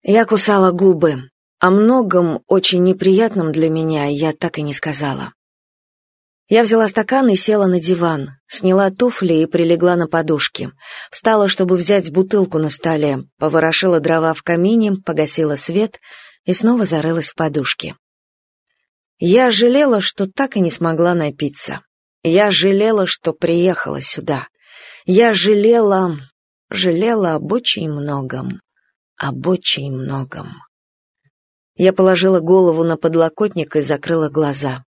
Я кусала губы. О многом очень неприятном для меня я так и не сказала. Я взяла стакан и села на диван, сняла туфли и прилегла на подушки. Встала, чтобы взять бутылку на столе, поворошила дрова в камине, погасила свет и снова зарылась в подушки. Я жалела, что так и не смогла напиться. Я жалела, что приехала сюда. Я жалела об очень многом. Об очень многом. Я положила голову на подлокотник и закрыла глаза.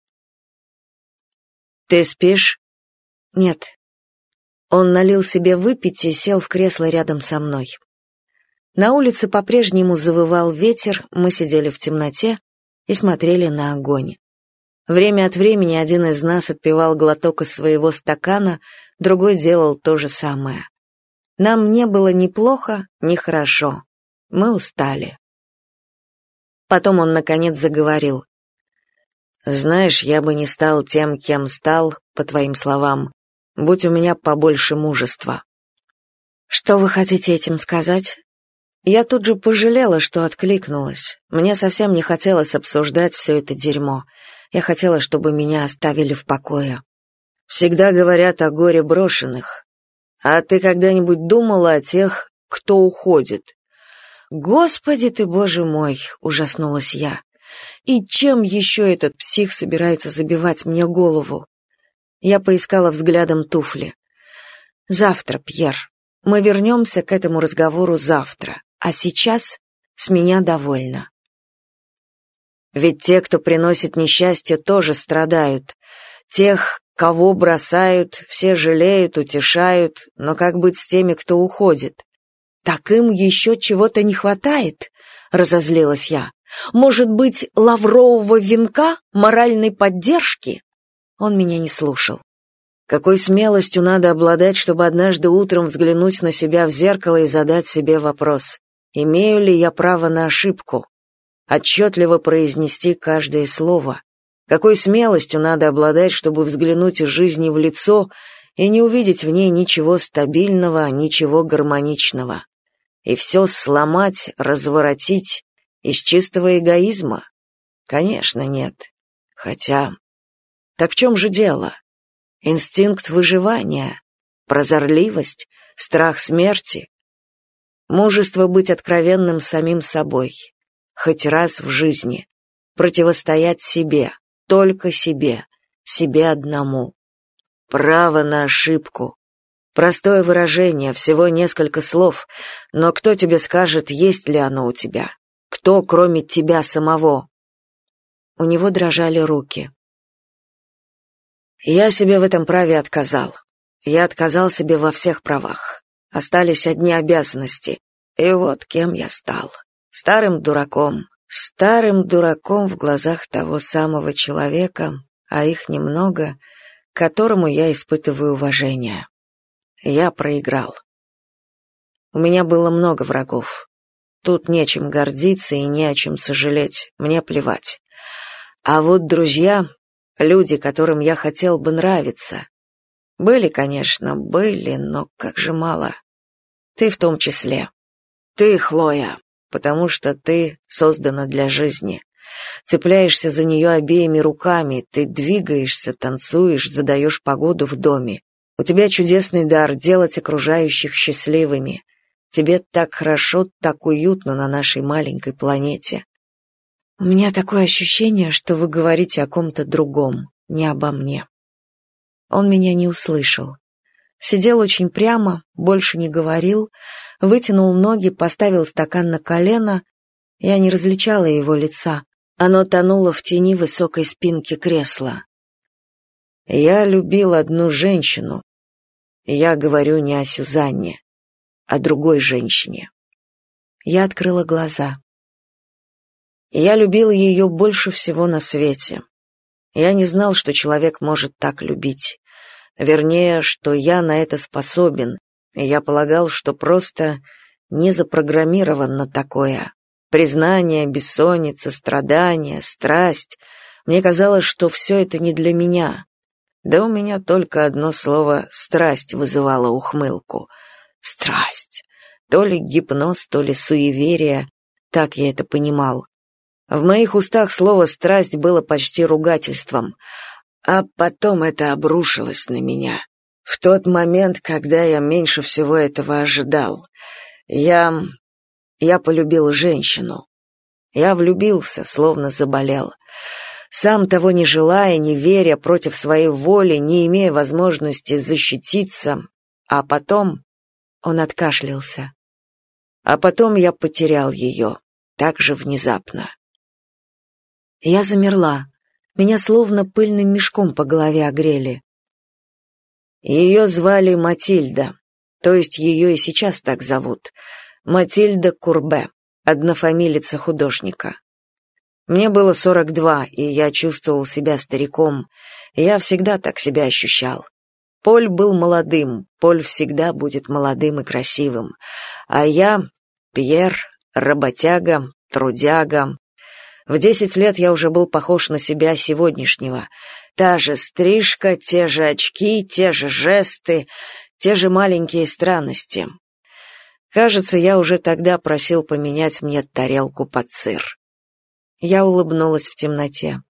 «Ты спишь?» «Нет». Он налил себе выпить и сел в кресло рядом со мной. На улице по-прежнему завывал ветер, мы сидели в темноте и смотрели на огонь. Время от времени один из нас отпивал глоток из своего стакана, другой делал то же самое. Нам не было ни плохо, ни хорошо. Мы устали. Потом он, наконец, заговорил. «Знаешь, я бы не стал тем, кем стал, по твоим словам, будь у меня побольше мужества». «Что вы хотите этим сказать?» Я тут же пожалела, что откликнулась. Мне совсем не хотелось обсуждать все это дерьмо. Я хотела, чтобы меня оставили в покое. Всегда говорят о горе брошенных. А ты когда-нибудь думала о тех, кто уходит? «Господи ты, Боже мой!» — ужаснулась я. «И чем еще этот псих собирается забивать мне голову?» Я поискала взглядом туфли. «Завтра, Пьер. Мы вернемся к этому разговору завтра. А сейчас с меня довольно». Ведь те, кто приносит несчастье, тоже страдают. Тех, кого бросают, все жалеют, утешают, но как быть с теми, кто уходит? «Так им еще чего-то не хватает?» — разозлилась я. «Может быть, лаврового венка, моральной поддержки?» Он меня не слушал. Какой смелостью надо обладать, чтобы однажды утром взглянуть на себя в зеркало и задать себе вопрос: имею ли я право на ошибку? Отчетливо произнести каждое слово. Какой смелостью надо обладать, чтобы взглянуть из жизни в лицо и не увидеть в ней ничего стабильного, ничего гармоничного. И все сломать, разворотить из чистого эгоизма? Конечно, нет. Хотя... Так в чем же дело? Инстинкт выживания, прозорливость, страх смерти, мужество быть откровенным самим собой, хоть раз в жизни, противостоять себе, только себе, себе одному. Право на ошибку. Простое выражение, всего несколько слов, но кто тебе скажет, есть ли оно у тебя? Кто, кроме тебя самого? У него дрожали руки. Я себе в этом праве отказал. Я отказал себе во всех правах. Остались одни обязанности. И вот кем я стал. Старым дураком. Старым дураком в глазах того самого человека, а их немного, к которому я испытываю уважение. Я проиграл. У меня было много врагов. Тут нечем гордиться и не о чем сожалеть, мне плевать. А вот друзья, люди, которым я хотел бы нравиться, были, конечно, но как же мало. Ты в том числе. Ты, Хлоя, потому что ты создана для жизни. Цепляешься за нее обеими руками, ты двигаешься, танцуешь, задаешь погоду в доме. У тебя чудесный дар делать окружающих счастливыми. Тебе так хорошо, так уютно на нашей маленькой планете. У меня такое ощущение, что вы говорите о ком-то другом, не обо мне. Он меня не услышал. Сидел очень прямо, больше не говорил, вытянул ноги, поставил стакан на колено. Я не различала его лица. Оно тонуло в тени высокой спинки кресла. Я любил одну женщину. Я говорю не о Сюзанне, о другой женщине. Я открыла глаза. Я любил ее больше всего на свете. Я не знал, что человек может так любить. Вернее, что я на это способен. Я полагал, что просто не запрограммирован на такое. Признание, бессонница, страдания, страсть. Мне казалось, что все это не для меня. Да у меня только одно слово «страсть» вызывало ухмылку. Страсть. То ли гипноз, то ли суеверие. Так я это понимал. В моих устах слово «страсть» было почти ругательством. А потом это обрушилось на меня. В тот момент, когда я меньше всего этого ожидал. Я полюбил женщину. Я влюбился, словно заболел. Сам того не желая, не веря, против своей воли, не имея возможности защититься. А потом он откашлялся. А потом я потерял ее, так же внезапно. Я замерла. Меня словно пыльным мешком по голове огрели. Ее звали Матильда, то есть ее и сейчас так зовут. Матильда Курбе, однофамилица художника. Мне было 42, и я чувствовал себя стариком. Я всегда так себя ощущал. Поль был молодым, Поль всегда будет молодым и красивым. А я, Пьер, работяга, трудяга. В 10 лет я уже был похож на себя сегодняшнего. Та же стрижка, те же очки, те же жесты, те же маленькие странности. Кажется, я уже тогда просил поменять мне тарелку под сыр. Я улыбнулась в темноте.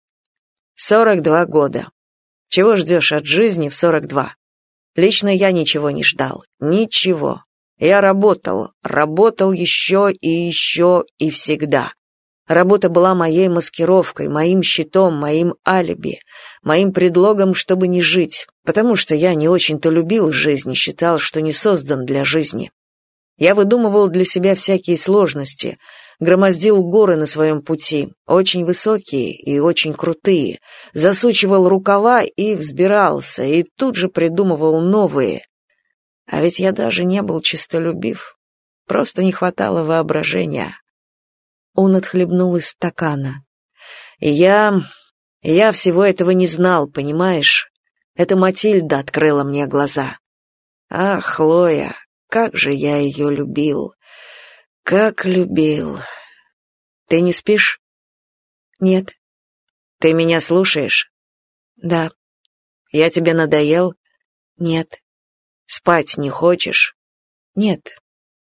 42 года. Чего ждешь от жизни в 42? Лично я ничего не ждал. Ничего. Я работал еще и всегда. Работа была моей маскировкой, моим щитом, моим алиби, моим предлогом, чтобы не жить, потому что я не очень-то любил жизнь и считал, что не создан для жизни. Я выдумывал для себя всякие сложности, громоздил горы на своем пути, очень высокие и очень крутые, засучивал рукава и взбирался, и тут же придумывал новые. А ведь я даже не был честолюбив, просто не хватало воображения. Он отхлебнул из стакана. И я всего этого не знал, понимаешь? Это Матильда открыла мне глаза. Ах, Хлоя, как же я ее любил. Как любил. Ты не спишь? Нет. Ты меня слушаешь? Да. Я тебе надоел? Нет. Спать не хочешь? Нет.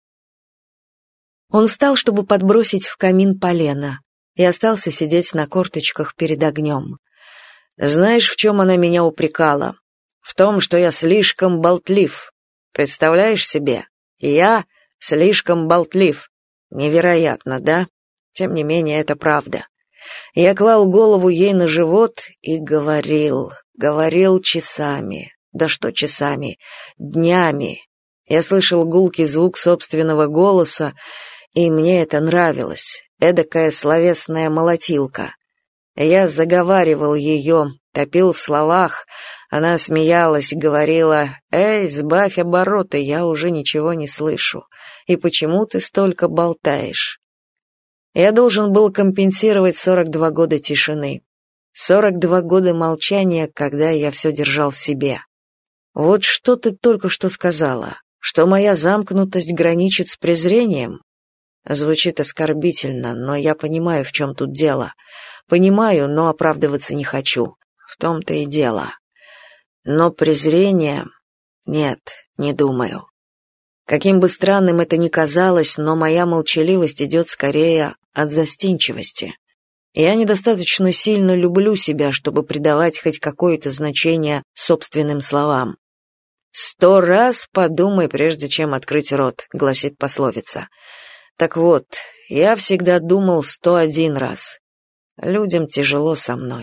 Он встал, чтобы подбросить в камин полено, и остался сидеть на корточках перед огнем. Знаешь, в чем она меня упрекала? В том, что я слишком болтлив. Представляешь себе? Я слишком болтлив. Невероятно, да? Тем не менее, это правда. Я клал голову ей на живот и говорил часами. Да что часами? Днями. Я слышал гулкий звук собственного голоса, и мне это нравилось, эдакая словесная молотилка. Я заговаривал ее, топил в словах, она смеялась, говорила: «Эй, сбавь обороты, я уже ничего не слышу. И почему ты столько болтаешь?» Я должен был компенсировать 42 года тишины, 42 года молчания, когда я все держал в себе. Вот что ты только что сказала, что моя замкнутость граничит с презрением? Звучит оскорбительно, но я понимаю, в чем тут дело. Понимаю, но оправдываться не хочу. В том-то и дело. Но презрение... Нет, не думаю. Каким бы странным это ни казалось, но моя молчаливость идет скорее от застенчивости. Я недостаточно сильно люблю себя, чтобы придавать хоть какое-то значение собственным словам. 100 раз подумай, прежде чем открыть рот, гласит пословица. Так вот, я всегда думал 101 раз. Людям тяжело со мной.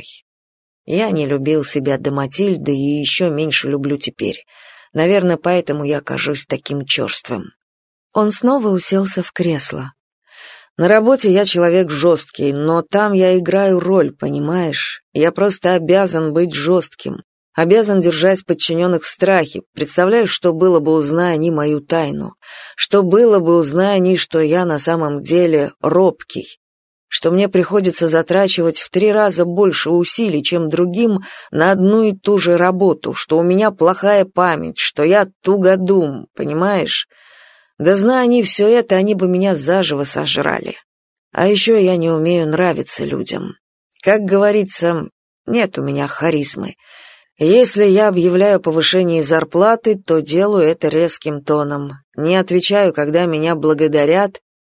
Я не любил себя до Матильды и еще меньше люблю теперь. Наверное, поэтому я кажусь таким черствым. Он снова уселся в кресло. На работе я человек жесткий, но там я играю роль, понимаешь? Я просто обязан быть жестким. Обязан держать подчиненных в страхе. Представляешь, что было бы, узная они мою тайну? Что было бы, узная они, что я на самом деле робкий? Что мне приходится затрачивать в 3 раза больше усилий, чем другим, на одну и ту же работу, что у меня плохая память, что я тугодум, понимаешь? Да зная они все это, они бы меня заживо сожрали. А еще я не умею нравиться людям. Как говорится, нет у меня харизмы. Если я объявляю повышение зарплаты, то делаю это резким тоном. Не отвечаю, когда меня благодарят,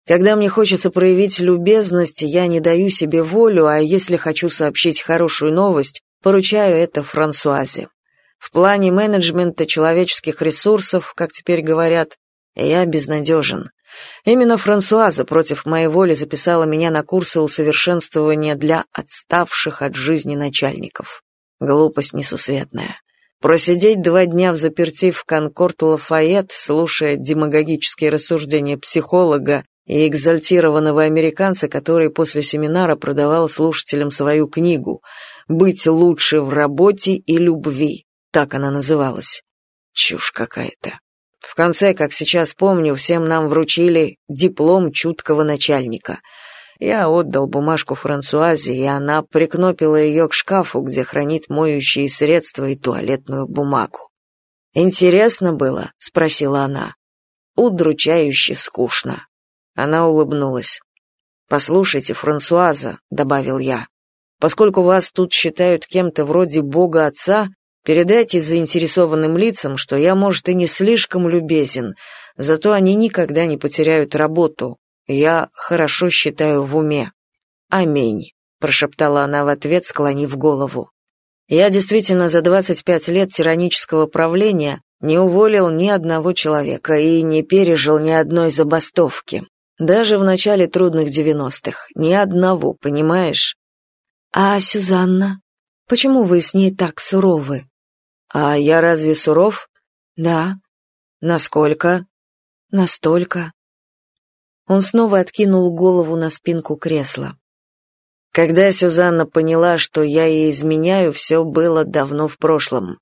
Когда мне хочется проявить любезность, я не даю себе волю, а если хочу сообщить хорошую новость, поручаю это Франсуазе. В плане менеджмента человеческих ресурсов, как теперь говорят, я безнадежен. Именно Франсуаза против моей воли записала меня на курсы усовершенствования для отставших от жизни начальников. Глупость несусветная. Просидеть 2 дня взаперти в Конкорд-Лафайет, слушая демагогические рассуждения психолога и экзальтированного американца, который после семинара продавал слушателям свою книгу «Быть лучше в работе и любви», так она называлась. Чушь какая-то. В конце, как сейчас помню, всем нам вручили диплом чуткого начальника. Я отдал бумажку Франсуазе, и она прикнопила ее к шкафу, где хранит моющие средства и туалетную бумагу. «Интересно было?» — спросила она. «Удручающе скучно». Она улыбнулась. «Послушайте, Франсуаза», — добавил я, «поскольку вас тут считают кем-то вроде Бога Отца, передайте заинтересованным лицам, что я, может, и не слишком любезен, зато они никогда не потеряют работу. Я хорошо считаю в уме». «Аминь», — прошептала она в ответ, склонив голову. «Я действительно за 25 лет тиранического правления не уволил ни одного человека и не пережил ни одной забастовки. Даже в начале трудных 90-х. Ни одного, понимаешь? А Сюзанна? Почему вы с ней так суровы? А я разве суров? Да. Насколько? Настолько. Он снова откинул голову на спинку кресла. Когда Сюзанна поняла, что я ей изменяю, все было давно в прошлом.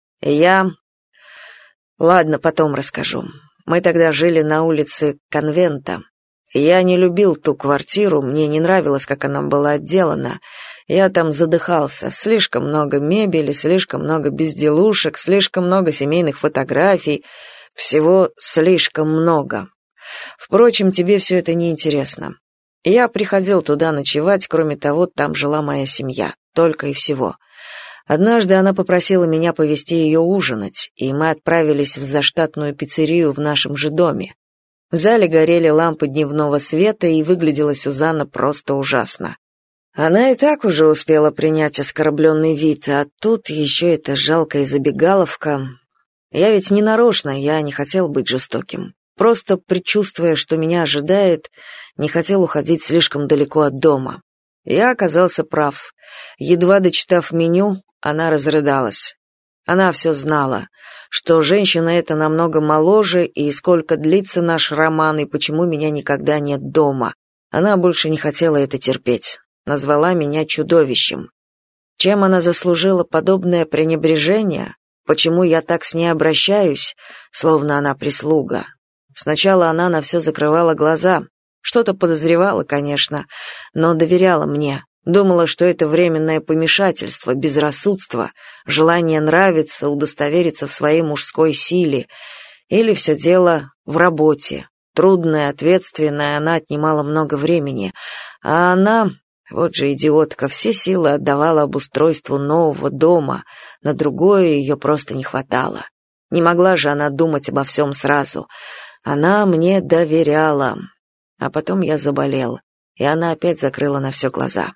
Ладно, потом расскажу. Мы тогда жили на улице Конвента. Я не любил ту квартиру, мне не нравилось, как она была отделана. Я там задыхался. Слишком много мебели, слишком много безделушек, слишком много семейных фотографий. Всего слишком много. Впрочем, тебе все это не интересно. Я приходил туда ночевать, кроме того, там жила моя семья. Только и всего. Однажды она попросила меня повезти ее ужинать, и мы отправились в заштатную пиццерию в нашем же доме. В зале горели лампы дневного света, и выглядела Сюзанна просто ужасно. Она и так уже успела принять оскорбленный вид, а тут еще эта жалкая забегаловка. Я ведь не нарочно, я не хотел быть жестоким. Просто, предчувствуя, что меня ожидает, не хотел уходить слишком далеко от дома. Я оказался прав. Едва дочитав меню, она разрыдалась. Она все знала, что женщина эта намного моложе, и сколько длится наш роман, и почему меня никогда нет дома. Она больше не хотела это терпеть. Назвала меня чудовищем. Чем она заслужила подобное пренебрежение? Почему я так с ней обращаюсь, словно она прислуга? Сначала она на все закрывала глаза. Что-то подозревала, конечно, но доверяла мне. Думала, что это временное помешательство, безрассудство, желание нравиться, удостовериться в своей мужской силе. Или все дело в работе. Трудная, ответственная, она отнимала много времени. А она, вот же идиотка, все силы отдавала обустройству нового дома. На другое ее просто не хватало. Не могла же она думать обо всем сразу. Она мне доверяла. А потом я заболел, и она опять закрыла на все глаза.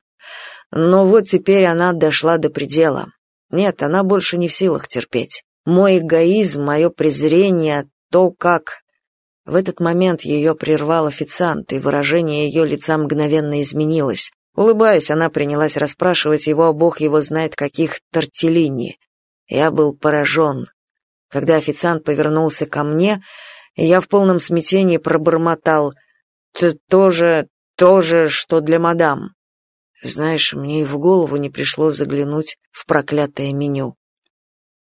Но вот теперь она дошла до предела. Нет, она больше не в силах терпеть. Мой эгоизм, мое презрение, то, как... В этот момент ее прервал официант, и выражение ее лица мгновенно изменилось. Улыбаясь, она принялась расспрашивать его о бог его знает каких тортеллини. Я был поражен. Когда официант повернулся ко мне, я в полном смятении пробормотал: «Ты тоже, что для мадам». Знаешь, мне и в голову не пришло заглянуть в проклятое меню.